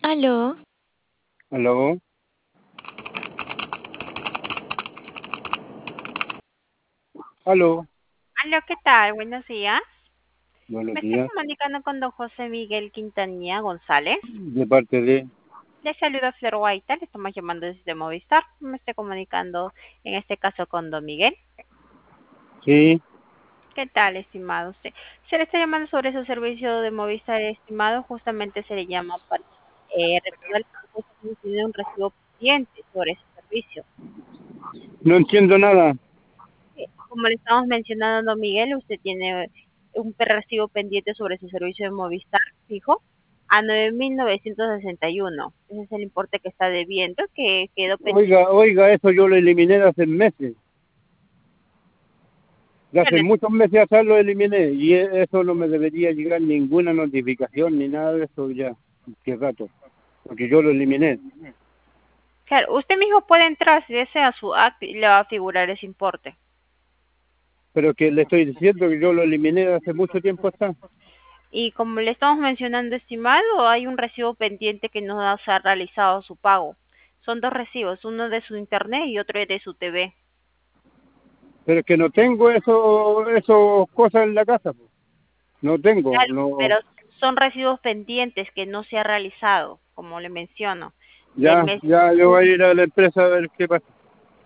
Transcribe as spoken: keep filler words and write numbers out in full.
Aló, Aló, aló, Aló, ¿qué tal? Buenos días. buenos Me estoy días. comunicando con don José Miguel Quintanilla González. De parte de... Le saluda Flor Guaita, le estamos llamando desde Movistar. Me estoy comunicando en este caso con don Miguel. Sí, ¿Qué tal, estimado usted? Se le está llamando sobre su servicio de Movistar, estimado. Justamente se le llama para eh, recordar que usted tiene un recibo pendiente sobre ese servicio. no entiendo nada. Eh, Como le estamos mencionando, don Miguel, usted tiene un recibo pendiente sobre su servicio de Movistar fijo a nueve mil novecientos sesenta y uno. Ese es el importe que está debiendo, que quedó pendiente. Oiga, oiga, eso yo lo eliminé de hace meses. De hace Bueno, muchos meses atrás lo eliminé y e- eso no me debería llegar ninguna notificación ni nada de eso ya. Qué rato, porque yo lo eliminé. claro, usted mismo puede entrar si desea a su app y le va a figurar ese importe. Pero que le estoy diciendo que yo lo eliminé de hace mucho tiempo atrás. Y como le estamos mencionando, estimado, hay un recibo pendiente que no se ha realizado su pago. Son dos recibos, uno de su internet y otro de su T V. Pero que no tengo eso, eso cosas en la casa, pues. No tengo, Claro, no. pero son recibos pendientes que no se ha realizado, como le menciono, del Ya, mes de ya, yo voy a julio. ir a la empresa a ver qué pasa.